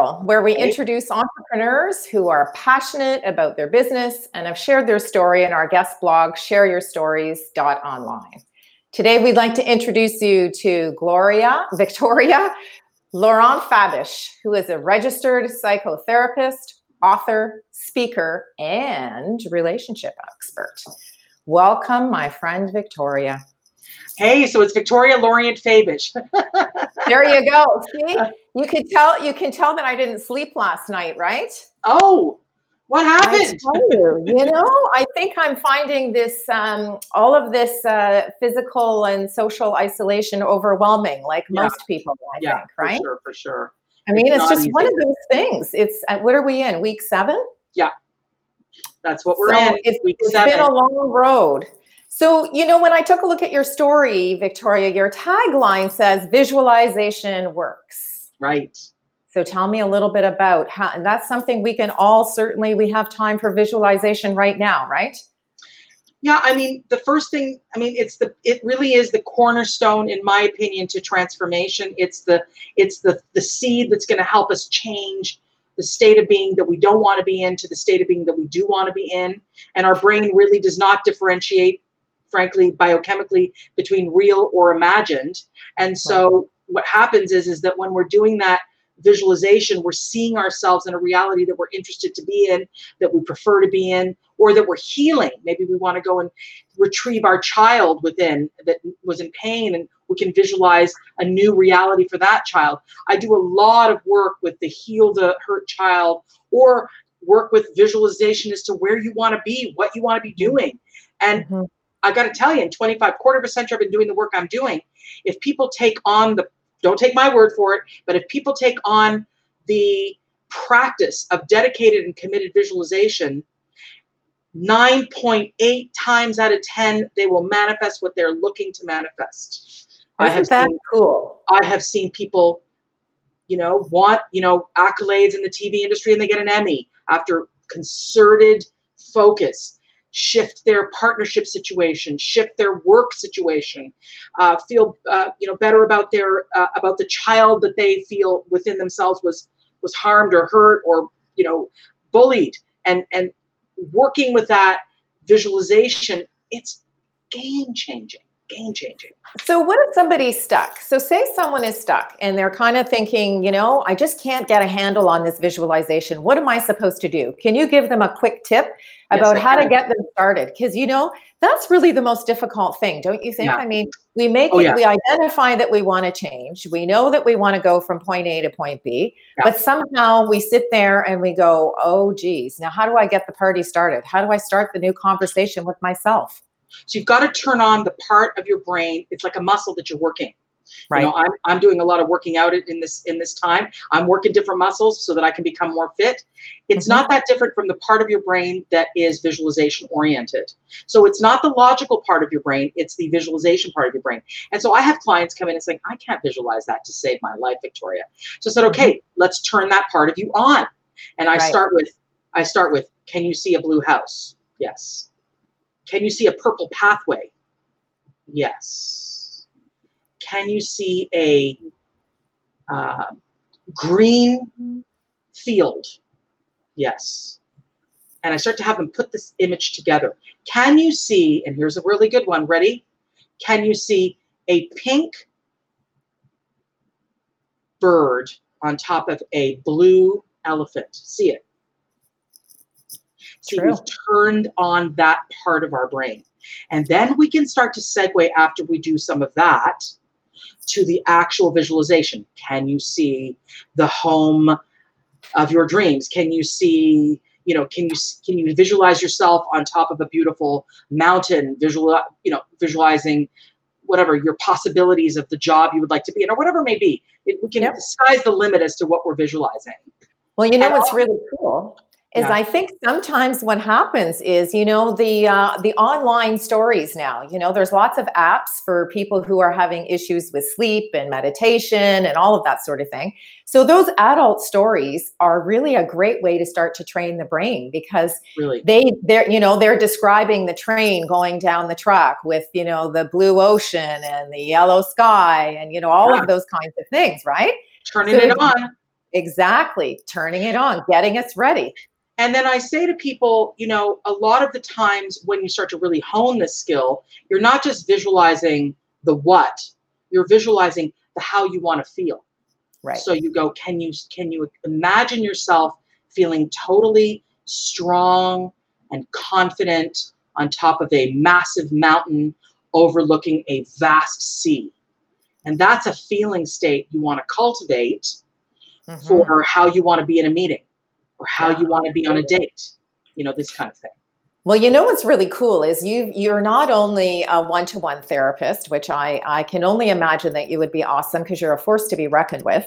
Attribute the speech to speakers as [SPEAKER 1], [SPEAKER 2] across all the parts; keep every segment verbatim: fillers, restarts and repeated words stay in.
[SPEAKER 1] Circle, where we
[SPEAKER 2] Right.
[SPEAKER 1] introduce entrepreneurs who are passionate about their business and have shared their story in our guest blog, share your stories dot online. Today, we'd like to introduce you to Gloria Victoria Laurent Fabish, who is a registered psychotherapist, author, speaker, and relationship expert. Welcome, my friend Victoria.
[SPEAKER 2] Hey, so it's Victoria Laurent Fabish.
[SPEAKER 1] There you go. See, you can tell you can tell that I didn't sleep last night, right?
[SPEAKER 2] Oh, what
[SPEAKER 1] I
[SPEAKER 2] happened?
[SPEAKER 1] tell you, you know, I think I'm finding this, um, all of this uh, physical and social isolation overwhelming, like
[SPEAKER 2] Yeah.
[SPEAKER 1] most people, I
[SPEAKER 2] Yeah,
[SPEAKER 1] think, right?
[SPEAKER 2] for sure, for sure.
[SPEAKER 1] I mean,
[SPEAKER 2] It's
[SPEAKER 1] it's
[SPEAKER 2] not
[SPEAKER 1] just one
[SPEAKER 2] easy.
[SPEAKER 1] of those things. It's uh, what are we in? Week seven?
[SPEAKER 2] Yeah, that's what we're
[SPEAKER 1] So
[SPEAKER 2] in.
[SPEAKER 1] it's,
[SPEAKER 2] Week
[SPEAKER 1] it's
[SPEAKER 2] seven.
[SPEAKER 1] been a long road. So, you know, when I took a look at your story, Victoria, your tagline says visualization works.
[SPEAKER 2] Right.
[SPEAKER 1] So tell me a little bit about how, and that's something we can all certainly, we have time for visualization right now, right?
[SPEAKER 2] Yeah, I mean, the first thing, I mean, it's the, it really is the cornerstone, in my opinion, to transformation. It's the, it's the, the seed that's going to help us change the state of being that we don't want to be in to the state of being that we do want to be in. And our brain really does not differentiate, frankly, biochemically between real or imagined. And so what happens is, is that when we're doing that visualization, we're seeing ourselves in a reality that we're interested to be in, that we prefer to be in, or that we're healing. Maybe we want to go and retrieve our child within that was in pain, and we can visualize a new reality for that child. I do a lot of work with the heal the hurt child, or work with visualization as to where you want to be, what you want to be doing. And
[SPEAKER 1] Mm-hmm.
[SPEAKER 2] I got to tell you, in twenty-five, quarter of a century, I've been doing the work I'm doing. If people take on the, don't take my word for it, but if people take on the practice of dedicated and committed visualization, nine point eight times out of ten, they will manifest what they're looking to manifest. I have
[SPEAKER 1] Isn't that
[SPEAKER 2] seen,
[SPEAKER 1] cool?
[SPEAKER 2] I have seen people, you know, want, you know, accolades in the T V industry, and they get an Emmy after concerted focus. Shift their partnership situation, shift their work situation, uh, feel uh, you know, better about their uh, about the child that they feel within themselves was was harmed or hurt or, you know, bullied, and and working with that visualization, it's game changing, game changing.
[SPEAKER 1] So what if somebody's stuck? So say someone is stuck and they're kind of thinking, you know, I just can't get a handle on this visualization. What am I supposed to do? Can you give them a quick tip about
[SPEAKER 2] Yes, I
[SPEAKER 1] how to
[SPEAKER 2] can.
[SPEAKER 1] get them started? Because, you know, that's really the most difficult thing, don't you think?
[SPEAKER 2] Yeah.
[SPEAKER 1] I mean, we make
[SPEAKER 2] Oh,
[SPEAKER 1] it,
[SPEAKER 2] yeah.
[SPEAKER 1] we identify that we want to change. We know that we want to go from point A to point B,
[SPEAKER 2] Yeah.
[SPEAKER 1] but somehow we sit there and we go, oh, geez, now how do I get the party started? How do I start the new conversation with myself?
[SPEAKER 2] So you've got to turn on the part of your brain. It's like a muscle that you're working.
[SPEAKER 1] Right.
[SPEAKER 2] You know, I'm, I'm doing a lot of working out in this in this time. I'm working different muscles so that I can become more fit. It's
[SPEAKER 1] Mhm.
[SPEAKER 2] not that different from the part of your brain that is visualization oriented. So it's not the logical part of your brain, it's the visualization part of your brain. And so I have clients come in and say, I can't visualize that to save my life, Victoria. So I said, okay,
[SPEAKER 1] Mhm.
[SPEAKER 2] let's turn that part of you on. And I
[SPEAKER 1] Right.
[SPEAKER 2] start with, I start with, can you see a blue house? Yes. Can you see a purple pathway? Yes. Can you see a uh, green field? Yes. And I start to have them put this image together. Can you see, and here's a really good one, ready? Can you see a pink bird on top of a blue elephant? See it. See,
[SPEAKER 1] True.
[SPEAKER 2] we've turned on that part of our brain. And then we can start to segue, after we do some of that, to the actual visualization. Can you see the home of your dreams? Can you see, you know, can you can you visualize yourself on top of a beautiful mountain, visual, you know, visualizing whatever your possibilities of the job you would like to be in, or whatever it may be. It, we can,
[SPEAKER 1] Yep.
[SPEAKER 2] the sky's the limit as to what we're visualizing.
[SPEAKER 1] Well, you know
[SPEAKER 2] And
[SPEAKER 1] what's
[SPEAKER 2] all-
[SPEAKER 1] really cool is
[SPEAKER 2] Yeah.
[SPEAKER 1] I think sometimes what happens is, you know, the uh, the online stories now, you know, there's lots of apps for people who are having issues with sleep and meditation and all of that sort of thing. So those adult stories are really a great way to start to train the brain, because
[SPEAKER 2] Really.
[SPEAKER 1] they they're, you know, they're describing the train going down the track with, you know, the blue ocean and the yellow sky and, you know, all
[SPEAKER 2] Yeah.
[SPEAKER 1] of those kinds of things, right?
[SPEAKER 2] Turning
[SPEAKER 1] So
[SPEAKER 2] it
[SPEAKER 1] it's
[SPEAKER 2] on.
[SPEAKER 1] Exactly. Turning it on, getting us ready.
[SPEAKER 2] And then I say to people, you know, a lot of the times when you start to really hone this skill, you're not just visualizing the what, you're visualizing the how you want to feel.
[SPEAKER 1] Right.
[SPEAKER 2] So you go, can you can you imagine yourself feeling totally strong and confident on top of a massive mountain overlooking a vast sea? And that's a feeling state you want to cultivate mm-hmm. for how you want to be in a meeting or how yeah. you want to be on a date, you know, this kind of thing.
[SPEAKER 1] Well, you know what's really cool is you you're not only a one-to-one therapist, which I, I can only imagine that you would be awesome because you're a force to be reckoned with.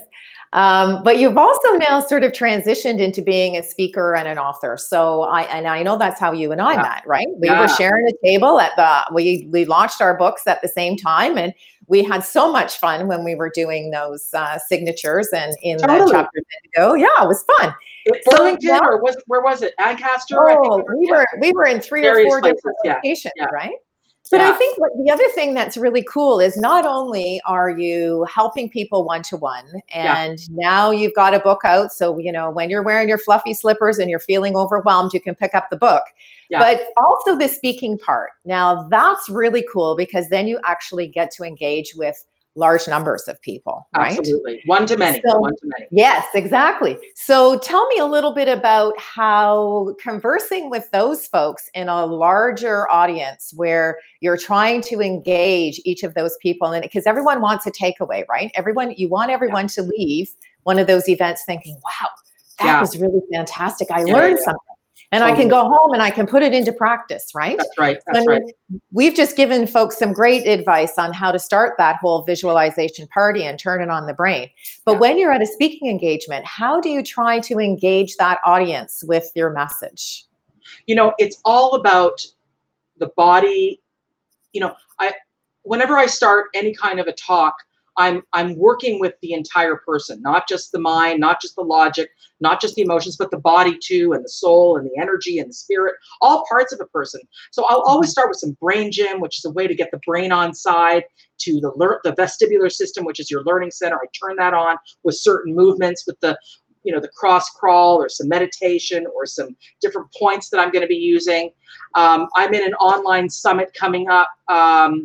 [SPEAKER 1] Um, but you've also now sort of transitioned into being a speaker and an author. So I and I know that's how you and I yeah. met, right? We yeah. were sharing a table at the we we launched our books at the same time, and we had so much fun when we were doing those uh, signatures and in totally. the chapter Indigo. Yeah, it was fun.
[SPEAKER 2] Burlington, so, or was where was it? Ancaster?
[SPEAKER 1] Oh, we were we were in three Various or four places. different yeah. locations, yeah. right? But yeah. I think what the other thing that's really cool is not only are you helping people one-to-one, and yeah. now you've got a book out. So, you know, when you're wearing your fluffy slippers and you're feeling overwhelmed, you can pick up the book. Yeah. But also the speaking part. Now that's really cool because then you actually get to engage with large numbers of people, right?
[SPEAKER 2] Absolutely. One to many. So, one to many.
[SPEAKER 1] Yes, exactly. So tell me a little bit about how conversing with those folks in a larger audience where you're trying to engage each of those people, and because everyone wants a takeaway, right? Everyone, you want everyone yeah. to leave one of those events thinking, wow, that yeah. was really fantastic. I yeah, learned yeah. something. And totally. I can go home and I can put it into practice, right?
[SPEAKER 2] That's right. That's
[SPEAKER 1] I mean,
[SPEAKER 2] right.
[SPEAKER 1] We've just given folks some great advice on how to start that whole visualization party and turn it on the brain. But yeah. when you're at a speaking engagement, how do you try to engage that audience with your message?
[SPEAKER 2] You know, it's all about the body. You know, I whenever I start any kind of a talk, I'm I'm working with the entire person, not just the mind, not just the logic, not just the emotions, but the body too, and the soul and the energy and the spirit, all parts of a person. So I'll always start with some brain gym, which is a way to get the brain on side, to the lear- the vestibular system, which is your learning center. I turn that on with certain movements, with the you know the cross crawl or some meditation or some different points that I'm going to be using. Um, I'm in an online summit coming up, um,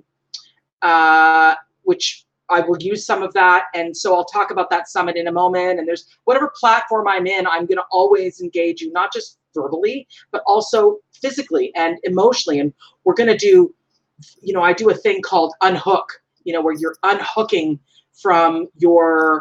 [SPEAKER 2] uh, which I will use some of that. And so I'll talk about that summit in a moment. And there's whatever platform I'm in, I'm going to always engage you, not just verbally, but also physically and emotionally. And we're going to do, you know, I do a thing called unhook, you know, where you're unhooking from your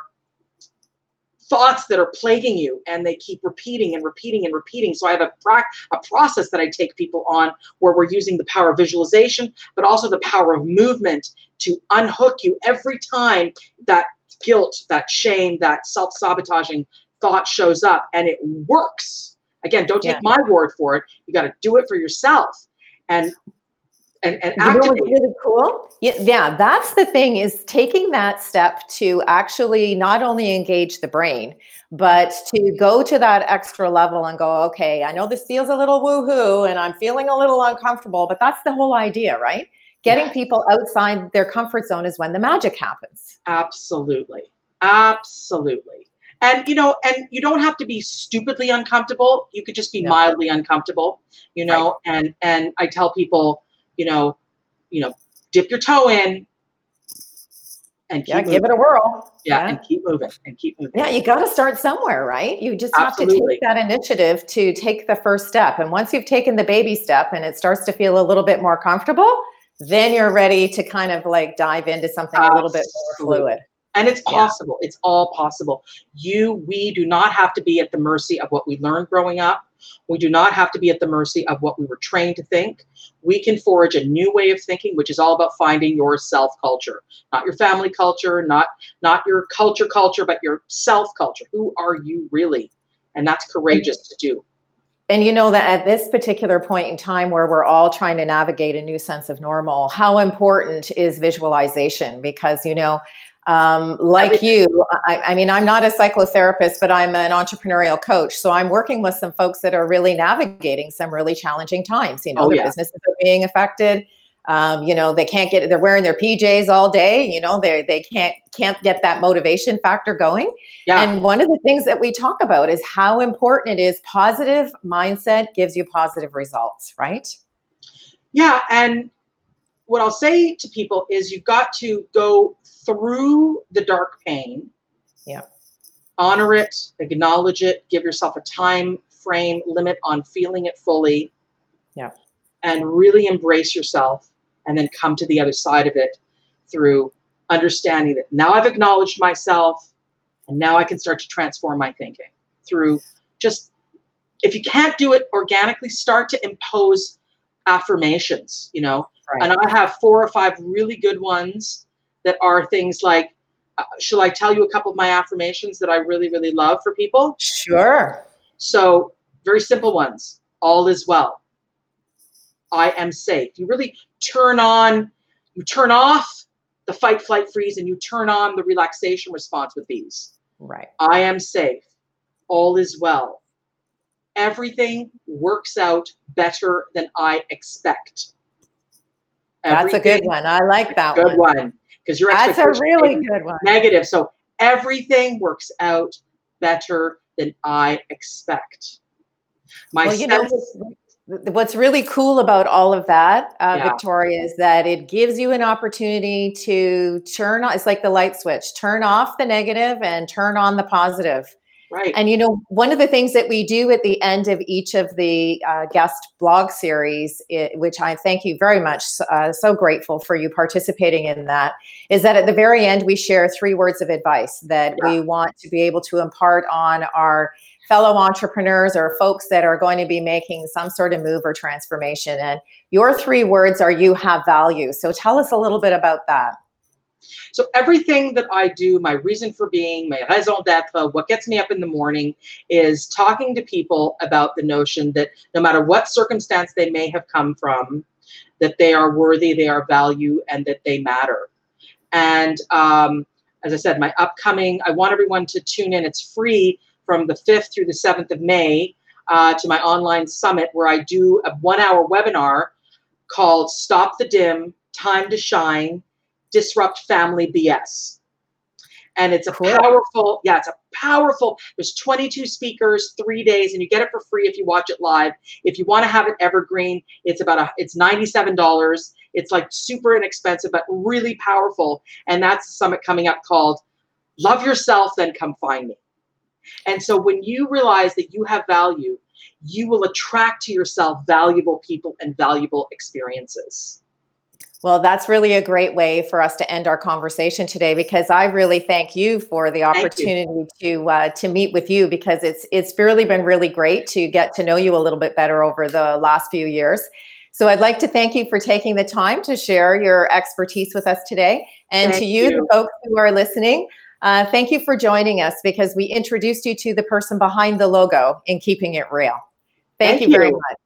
[SPEAKER 2] thoughts that are plaguing you and they keep repeating and repeating and repeating. So I have a, pra- a process that I take people on where we're using the power of visualization, but also the power of movement to unhook you every time that guilt, that shame, that self-sabotaging thought shows up, and it works. Again, don't take yeah. my word for it. You got to do it for yourself. And And, and
[SPEAKER 1] you know what's really cool? Yeah, yeah, that's the thing, is taking that step to actually not only engage the brain, but to go to that extra level and go, okay, I know this feels a little woohoo and I'm feeling a little uncomfortable, but that's the whole idea, right? Getting yeah. people outside their comfort zone is when the magic happens.
[SPEAKER 2] Absolutely. Absolutely. And, you know, and you don't have to be stupidly uncomfortable. You could just be no. mildly uncomfortable, you know, right. and, and I tell people, you know, you know, dip your toe in and keep
[SPEAKER 1] yeah,
[SPEAKER 2] moving.
[SPEAKER 1] give it a whirl.
[SPEAKER 2] Yeah,
[SPEAKER 1] yeah,
[SPEAKER 2] and keep moving and keep moving.
[SPEAKER 1] Yeah, you got to start somewhere, right? You just have
[SPEAKER 2] Absolutely.
[SPEAKER 1] to take that initiative to take the first step. And once you've taken the baby step and it starts to feel a little bit more comfortable, then you're ready to kind of like dive into something
[SPEAKER 2] Absolutely.
[SPEAKER 1] a little bit more fluid.
[SPEAKER 2] And it's possible. Yeah. It's all possible. You, we do not have to be at the mercy of what we learned growing up. We do not have to be at the mercy of what we were trained to think. We can forge a new way of thinking, which is all about finding your self culture, not your family culture, not, not your culture culture, but your self culture. Who are you really? And that's courageous to do.
[SPEAKER 1] And you know that at this particular point in time where we're all trying to navigate a new sense of normal, how important is visualization? Because, you know, Um, like you, I, I mean, I'm not a psychotherapist, but I'm an entrepreneurial coach. So I'm working with some folks that are really navigating some really challenging times. You know,
[SPEAKER 2] oh,
[SPEAKER 1] their
[SPEAKER 2] yeah.
[SPEAKER 1] businesses are being affected. Um, you know, they can't get, they're wearing their P Js all day, you know, they they can't can't get that motivation factor going.
[SPEAKER 2] Yeah.
[SPEAKER 1] And one of the things that we talk about is how important it is. Positive mindset gives you positive results, right?
[SPEAKER 2] Yeah. And what I'll say to people is you've got to go through the dark pain.
[SPEAKER 1] Yeah.
[SPEAKER 2] Honor it, acknowledge it, give yourself a time frame limit on feeling it fully.
[SPEAKER 1] Yeah.
[SPEAKER 2] And really embrace yourself, and then come to the other side of it through understanding that now I've acknowledged myself, and now I can start to transform my thinking through just, if you can't do it organically, start to impose affirmations, you know.
[SPEAKER 1] Right.
[SPEAKER 2] And I have four or five really good ones that are things like, uh, shall I tell you a couple of my affirmations that I really, really love for people?
[SPEAKER 1] Sure.
[SPEAKER 2] So very simple ones. All is well. I am safe. You really turn on, you turn off the fight, flight, freeze, and you turn on the relaxation response with these.
[SPEAKER 1] Right.
[SPEAKER 2] I am safe. All is well. Everything works out better than I expect.
[SPEAKER 1] That's a good
[SPEAKER 2] Everything-
[SPEAKER 1] one. I like that
[SPEAKER 2] Good
[SPEAKER 1] one.
[SPEAKER 2] one. Because your
[SPEAKER 1] That's a
[SPEAKER 2] expectation
[SPEAKER 1] really
[SPEAKER 2] may be
[SPEAKER 1] good one.
[SPEAKER 2] negative. So everything works out better than I expect. My
[SPEAKER 1] Well, you know,
[SPEAKER 2] sense-
[SPEAKER 1] what's- what's really cool about all of that, uh,
[SPEAKER 2] Yeah.
[SPEAKER 1] Victoria, is that it gives you an opportunity to turn on, it's like the light switch, turn off the negative and turn on the positive.
[SPEAKER 2] Right.
[SPEAKER 1] And, you know, one of the things that we do at the end of each of the uh, guest blog series, it, which I thank you very much, uh, so grateful for you participating in that, is that at the very end, we share three words of advice that
[SPEAKER 2] Yeah.
[SPEAKER 1] we want to be able to impart on our fellow entrepreneurs or folks that are going to be making some sort of move or transformation. And your three words are, you have value. So tell us a little bit about that.
[SPEAKER 2] So everything that I do, my reason for being, my raison d'être, what gets me up in the morning, is talking to people about the notion that no matter what circumstance they may have come from, that they are worthy, they are value, and that they matter. And um, as I said, my upcoming, I want everyone to tune in. It's free from the fifth through the seventh of May uh, to my online summit, where I do a one hour webinar called Stop the Dim, Time to Shine, Disrupt Family B S. And it's a
[SPEAKER 1] Cool.
[SPEAKER 2] powerful, yeah, it's a powerful, there's twenty-two speakers, three days, and you get it for free if you watch it live. If you want to have it evergreen, it's about a, it's ninety-seven dollars. It's like super inexpensive, but really powerful. And that's a summit coming up called Love Yourself, Then Come Find Me. And so when you realize that you have value, you will attract to yourself valuable people and valuable experiences.
[SPEAKER 1] Well, that's really a great way for us to end our conversation today, because I really thank you for the opportunity to uh, to meet with you, because it's it's really been really great to get to know you a little bit better over the last few years. So I'd like to thank you for taking the time to share your expertise with us today. And
[SPEAKER 2] Thank
[SPEAKER 1] to you,
[SPEAKER 2] you.
[SPEAKER 1] the folks who are listening, uh, thank you for joining us, because we introduced you to the person behind the logo in Keeping It Real. Thank,
[SPEAKER 2] Thank
[SPEAKER 1] you very
[SPEAKER 2] you.
[SPEAKER 1] much.